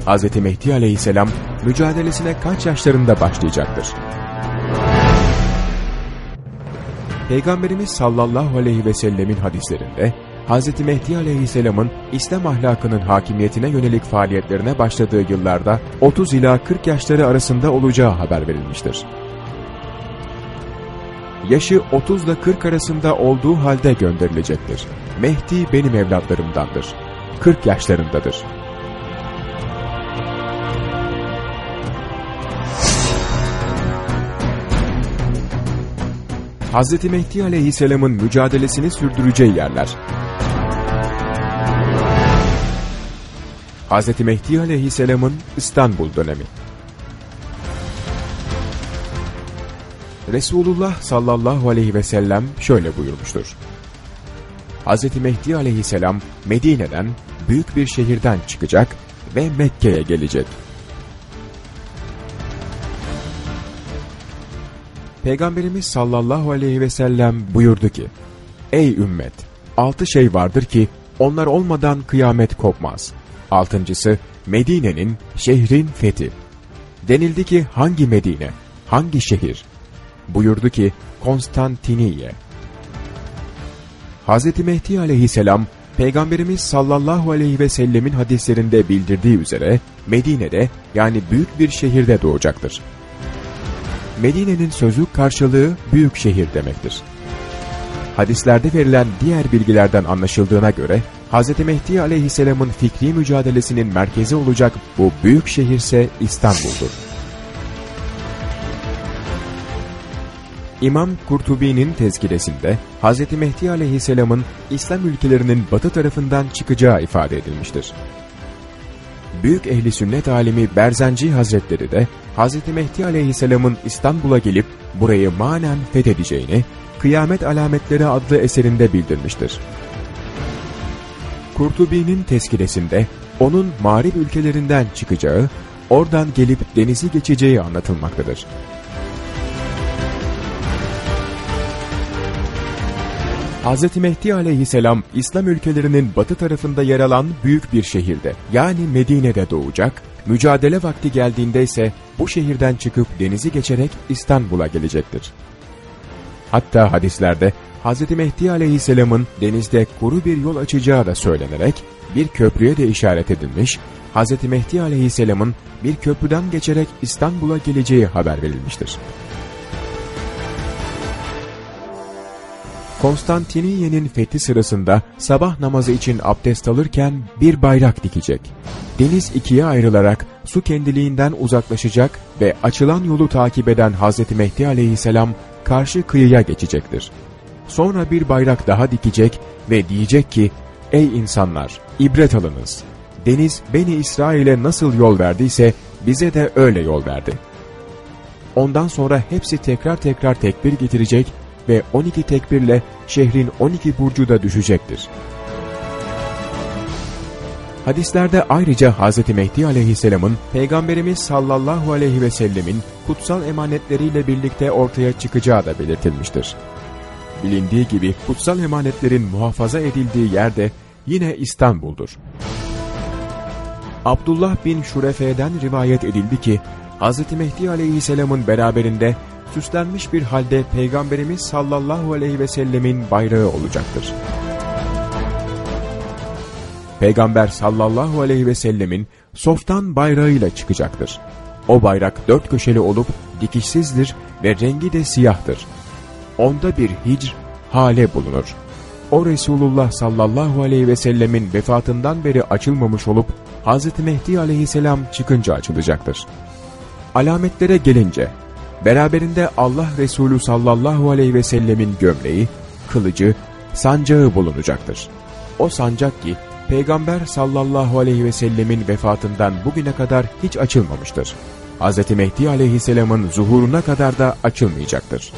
Hz. Mehdi aleyhisselam mücadelesine kaç yaşlarında başlayacaktır? Peygamberimiz sallallahu aleyhi ve sellemin hadislerinde Hz. Mehdi aleyhisselamın İslam ahlakının hakimiyetine yönelik faaliyetlerine başladığı yıllarda 30 ila 40 yaşları arasında olacağı haber verilmiştir. Yaşı 30 ile 40 arasında olduğu halde gönderilecektir. Mehdi benim evlatlarımdandır. 40 yaşlarındadır. Hz. Mehdi aleyhisselamın mücadelesini sürdüreceği yerler. Hz. Mehdi aleyhisselamın İstanbul dönemi. Resulullah sallallahu aleyhi ve sellem şöyle buyurmuştur. Hz. Mehdi aleyhisselam Medine'den, büyük bir şehirden çıkacak ve Mekke'ye gelecek. Peygamberimiz sallallahu aleyhi ve sellem buyurdu ki, ey ümmet! 6 şey vardır ki onlar olmadan kıyamet kopmaz. 6.'sı Medine'nin, şehrin fethi. Denildi ki hangi Medine, hangi şehir? Buyurdu ki Konstantiniye. Hz. Mehdi aleyhisselam, Peygamberimiz sallallahu aleyhi ve sellemin hadislerinde bildirdiği üzere Medine'de, yani büyük bir şehirde doğacaktır. Medine'nin sözlük karşılığı büyük şehir demektir. Hadislerde verilen diğer bilgilerden anlaşıldığına göre Hz. Mehdi aleyhisselamın fikri mücadelesinin merkezi olacak bu büyük şehirse İstanbul'dur. İmam Kurtubi'nin tezkiresinde Hz. Mehdi aleyhisselamın İslam ülkelerinin batı tarafından çıkacağı ifade edilmiştir. Büyük ehli sünnet alimi Berzanci Hazretleri de Hz. Mehdi aleyhisselamın İstanbul'a gelip burayı manen fethedeceğini Kıyamet Alametleri adlı eserinde bildirmiştir. Kurtubi'nin tezkiresinde onun mağrib ülkelerinden çıkacağı, oradan gelip denizi geçeceği anlatılmaktadır. Hz. Mehdi aleyhisselam İslam ülkelerinin batı tarafında yer alan büyük bir şehirde, yani Medine'de doğacak, mücadele vakti geldiğinde ise bu şehirden çıkıp denizi geçerek İstanbul'a gelecektir. Hatta hadislerde Hz. Mehdi aleyhisselamın denizde kuru bir yol açacağı da söylenerek bir köprüye de işaret edilmiş, Hz. Mehdi aleyhisselamın bir köprüden geçerek İstanbul'a geleceği haber verilmiştir. Konstantiniye'nin fethi sırasında sabah namazı için abdest alırken bir bayrak dikecek. Deniz ikiye ayrılarak su kendiliğinden uzaklaşacak ve açılan yolu takip eden Hz. Mehdi aleyhisselam karşı kıyıya geçecektir. Sonra bir bayrak daha dikecek ve diyecek ki, ey insanlar, ibret alınız. Deniz Beni İsrail'e nasıl yol verdiyse bize de öyle yol verdi. Ondan sonra hepsi tekrar tekrar tekbir getirecek ve 12 tekbirle şehrin 12 burcu da düşecektir. Hadislerde ayrıca Hz. Mehdi aleyhisselamın Peygamberimiz sallallahu aleyhi ve sellemin kutsal emanetleriyle birlikte ortaya çıkacağı da belirtilmiştir. Bilindiği gibi kutsal emanetlerin muhafaza edildiği yerde yine İstanbul'dur. Abdullah bin Şurefe'den rivayet edildi ki Hz. Mehdi aleyhisselamın beraberinde süslenmiş bir halde Peygamberimiz sallallahu aleyhi ve sellemin bayrağı olacaktır. Peygamber sallallahu aleyhi ve sellemin softan bayrağıyla çıkacaktır. O bayrak 4 köşeli olup dikişsizdir ve rengi de siyahtır. Onda bir hicr, hale bulunur. O Resulullah sallallahu aleyhi ve sellemin vefatından beri açılmamış olup Hz. Mehdi aleyhisselam çıkınca açılacaktır. Alametlere gelince, beraberinde Allah Resulü sallallahu aleyhi ve sellemin gömleği, kılıcı, sancağı bulunacaktır. O sancak ki Peygamber sallallahu aleyhi ve sellemin vefatından bugüne kadar hiç açılmamıştır. Hz. Mehdi aleyhisselamın zuhuruna kadar da açılmayacaktır.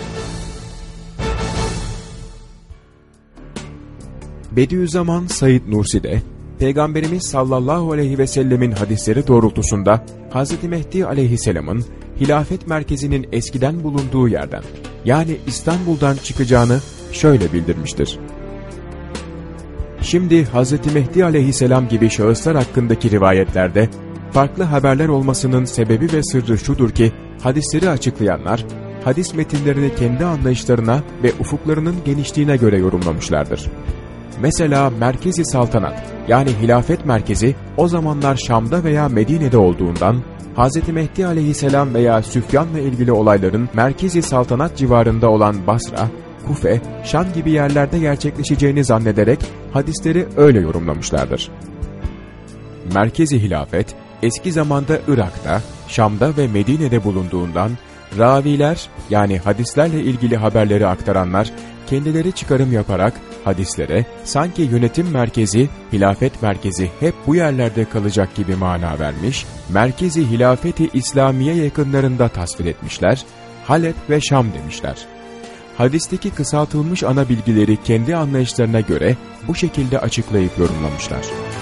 Bediüzzaman Said Nursi de Peygamberimiz sallallahu aleyhi ve sellemin hadisleri doğrultusunda Hz. Mehdi aleyhisselamın hilafet merkezinin eskiden bulunduğu yerden, yani İstanbul'dan çıkacağını şöyle bildirmiştir. Şimdi Hz. Mehdi aleyhisselam gibi şahıslar hakkındaki rivayetlerde farklı haberler olmasının sebebi ve sırrı şudur ki, hadisleri açıklayanlar, hadis metinlerini kendi anlayışlarına ve ufuklarının genişliğine göre yorumlamışlardır. Mesela Merkez-i Saltanat, yani hilafet merkezi o zamanlar Şam'da veya Medine'de olduğundan, Hz. Mehdi aleyhisselam veya Süfyan'la ilgili olayların Merkez-i Saltanat civarında olan Basra, Kufe, Şam gibi yerlerde gerçekleşeceğini zannederek hadisleri öyle yorumlamışlardır. Merkez-i hilafet, eski zamanda Irak'ta, Şam'da ve Medine'de bulunduğundan, raviler yani hadislerle ilgili haberleri aktaranlar, kendileri çıkarım yaparak hadislere sanki yönetim merkezi, hilafet merkezi hep bu yerlerde kalacak gibi mana vermiş, Merkezi Hilafeti İslamiye yakınlarında tasvir etmişler, Halep ve Şam demişler. Hadisteki kısaltılmış ana bilgileri kendi anlayışlarına göre bu şekilde açıklayıp yorumlamışlar.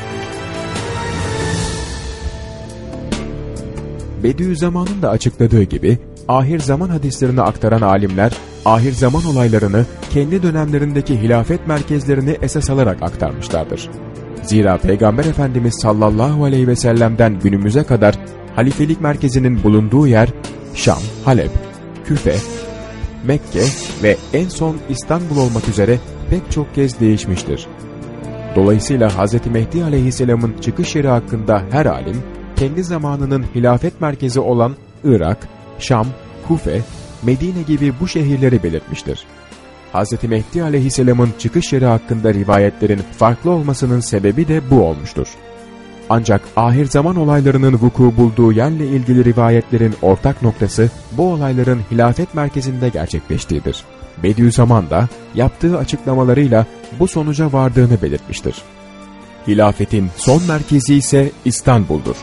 Bediüzzaman'ın da açıkladığı gibi, ahir zaman hadislerini aktaran alimler, ahir zaman olaylarını kendi dönemlerindeki hilafet merkezlerini esas alarak aktarmışlardır. Zira Peygamber Efendimiz sallallahu aleyhi ve sellem'den günümüze kadar halifelik merkezinin bulunduğu yer Şam, Halep, Küfe, Mekke ve en son İstanbul olmak üzere pek çok kez değişmiştir. Dolayısıyla Hz. Mehdi aleyhisselamın çıkış yeri hakkında her alim, kendi zamanının hilafet merkezi olan Irak, Şam, Kufe, Medine gibi bu şehirleri belirtmiştir. Hz. Mehdi aleyhisselamın çıkış yeri hakkında rivayetlerin farklı olmasının sebebi de bu olmuştur. Ancak ahir zaman olaylarının vuku bulduğu yerle ilgili rivayetlerin ortak noktası bu olayların hilafet merkezinde gerçekleştiğidir. Bediüzzaman da yaptığı açıklamalarıyla bu sonuca vardığını belirtmiştir. Hilafetin son merkezi ise İstanbul'dur.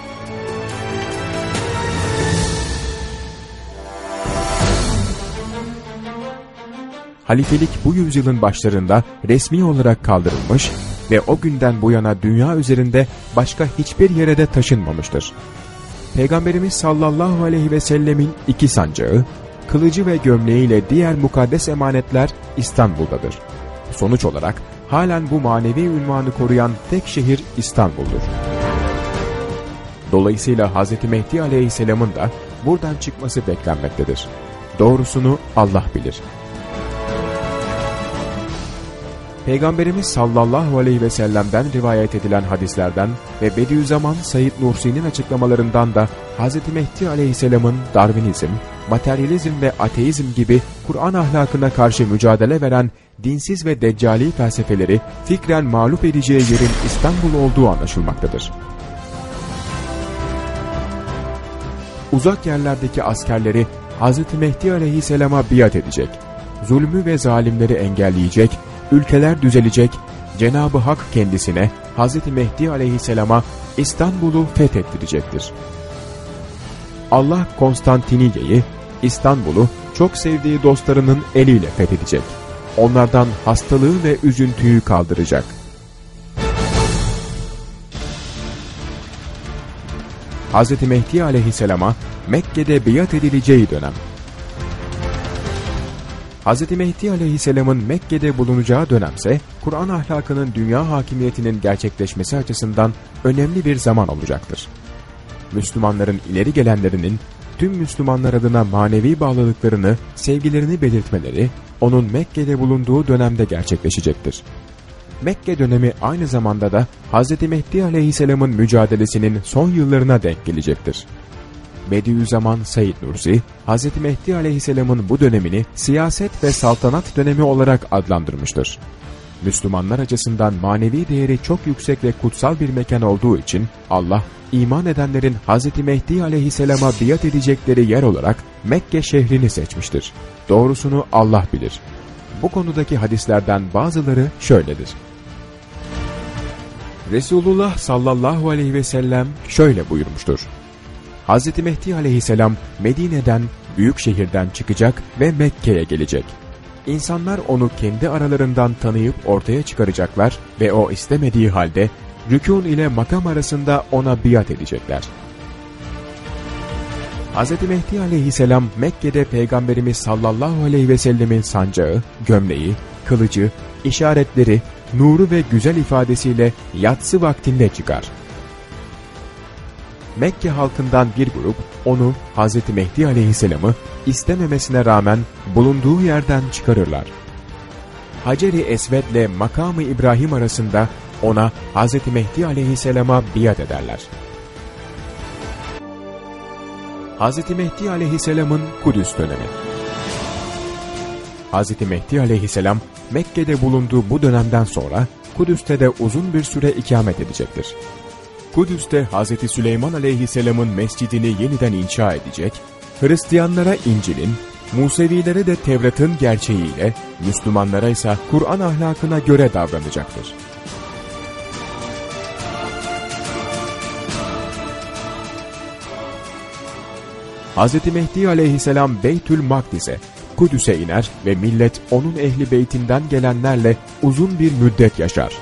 Halifelik bu yüzyılın başlarında resmi olarak kaldırılmış ve o günden bu yana dünya üzerinde başka hiçbir yere de taşınmamıştır. Peygamberimiz sallallahu aleyhi ve sellemin 2 sancağı, kılıcı ve gömleğiyle diğer mukaddes emanetler İstanbul'dadır. Sonuç olarak halen bu manevi ünvanı koruyan tek şehir İstanbul'dur. Dolayısıyla Hz. Mehdi aleyhisselamın da buradan çıkması beklenmektedir. Doğrusunu Allah bilir. Peygamberimiz sallallahu aleyhi ve sellem'den rivayet edilen hadislerden ve Bediüzzaman Said Nursi'nin açıklamalarından da Hz. Mehdi aleyhisselamın Darwinizm, materyalizm ve ateizm gibi Kur'an ahlakına karşı mücadele veren dinsiz ve deccali felsefeleri fikren mağlup edeceği yerin İstanbul olduğu anlaşılmaktadır. Uzak yerlerdeki askerleri Hz. Mehdi aleyhisselama biat edecek, zulmü ve zalimleri engelleyecek, ülkeler düzelecek, Cenab-ı Hak kendisine, Hz. Mehdi aleyhisselama İstanbul'u fethettirecektir. Allah Konstantiniyye'yi, İstanbul'u çok sevdiği dostlarının eliyle fethedecek. Onlardan hastalığı ve üzüntüyü kaldıracak. Hz. Mehdi aleyhisselama Mekke'de biat edileceği dönem. Hz. Mehdi aleyhisselamın Mekke'de bulunacağı dönemse, Kur'an ahlakının dünya hakimiyetinin gerçekleşmesi açısından önemli bir zaman olacaktır. Müslümanların ileri gelenlerinin tüm Müslümanlar adına manevi bağlılıklarını, sevgilerini belirtmeleri, onun Mekke'de bulunduğu dönemde gerçekleşecektir. Mekke dönemi aynı zamanda da Hz. Mehdi aleyhisselamın mücadelesinin son yıllarına denk gelecektir. Bediüzzaman Said Nursi, Hz. Mehdi aleyhisselamın bu dönemini siyaset ve saltanat dönemi olarak adlandırmıştır. Müslümanlar açısından manevi değeri çok yüksek ve kutsal bir mekan olduğu için Allah, iman edenlerin Hz. Mehdi aleyhisselama biat edecekleri yer olarak Mekke şehrini seçmiştir. Doğrusunu Allah bilir. Bu konudaki hadislerden bazıları şöyledir. Resulullah sallallahu aleyhi ve sellem şöyle buyurmuştur. Hz. Mehdi aleyhisselam Medine'den, büyük şehirden çıkacak ve Mekke'ye gelecek. İnsanlar onu kendi aralarından tanıyıp ortaya çıkaracaklar ve o istemediği halde rükûn ile makam arasında ona biat edecekler. Hz. Mehdi aleyhisselam Mekke'de Peygamberimiz sallallahu aleyhi ve sellemin sancağı, gömleği, kılıcı, işaretleri, nuru ve güzel ifadesiyle yatsı vaktinde çıkar. Mekke halkından bir grup onu Hz. Mehdi aleyhisselamı istememesine rağmen bulunduğu yerden çıkarırlar. Hacer-i Esved ile Makam-ı İbrahim arasında ona Hz. Mehdi aleyhisselama biat ederler. Hz. Mehdi aleyhisselamın Kudüs dönemi. Hz. Mehdi aleyhisselam Mekke'de bulunduğu bu dönemden sonra Kudüs'te de uzun bir süre ikamet edecektir. Kudüs'te Hz. Süleyman aleyhisselamın mescidini yeniden inşa edecek, Hristiyanlara İncil'in, Musevilere de Tevrat'ın gerçeğiyle, Müslümanlara ise Kur'an ahlakına göre davranacaktır. Hz. Mehdi aleyhisselam Beytül Makdis'e, Kudüs'e iner ve millet onun ehli beytinden gelenlerle uzun bir müddet yaşar.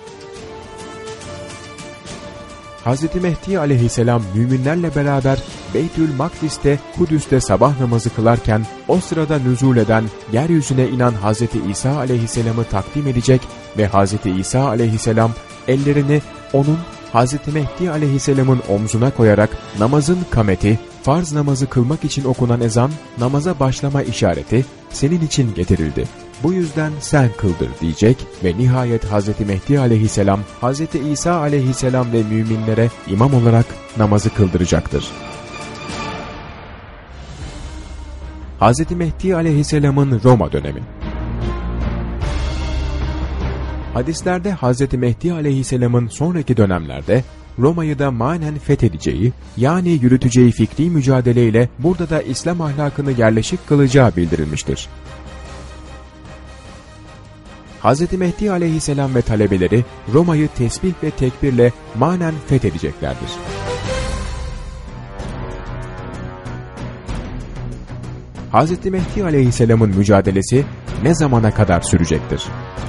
Hz. Mehdi aleyhisselam müminlerle beraber Beytül Makdis'te Kudüs'te sabah namazı kılarken o sırada nüzul eden yeryüzüne inen Hz. İsa aleyhisselamı takdim edecek ve Hz. İsa aleyhisselam ellerini onun Hz. Mehdi aleyhisselamın omzuna koyarak namazın kameti, farz namazı kılmak için okunan ezan, namaza başlama işareti senin için getirildi. Bu yüzden sen kıldır diyecek ve nihayet Hz. Mehdi aleyhisselam, Hz. İsa aleyhisselam ve müminlere imam olarak namazı kıldıracaktır. Hz. Mehdi aleyhisselamın Roma dönemi. Hadislerde Hz. Mehdi aleyhisselamın sonraki dönemlerde Roma'yı da manen fethedeceği, yani yürüteceği fikri mücadeleyle burada da İslam ahlakını yerleşik kılacağı bildirilmiştir. Hz. Mehdi aleyhisselam ve talebeleri Roma'yı tesbih ve tekbirle manen fethedeceklerdir. Hz. Mehdi aleyhisselamın mücadelesi ne zamana kadar sürecektir?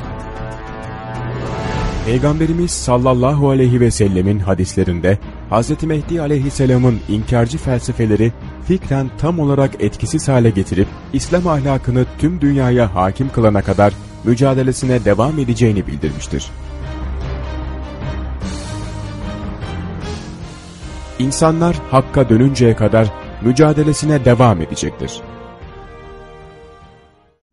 Peygamberimiz sallallahu aleyhi ve sellemin hadislerinde Hz. Mehdi aleyhisselamın inkarcı felsefeleri fikren tam olarak etkisiz hale getirip İslam ahlakını tüm dünyaya hakim kılana kadar mücadelesine devam edeceğini bildirmiştir. İnsanlar Hakk'a dönünceye kadar mücadelesine devam edecektir.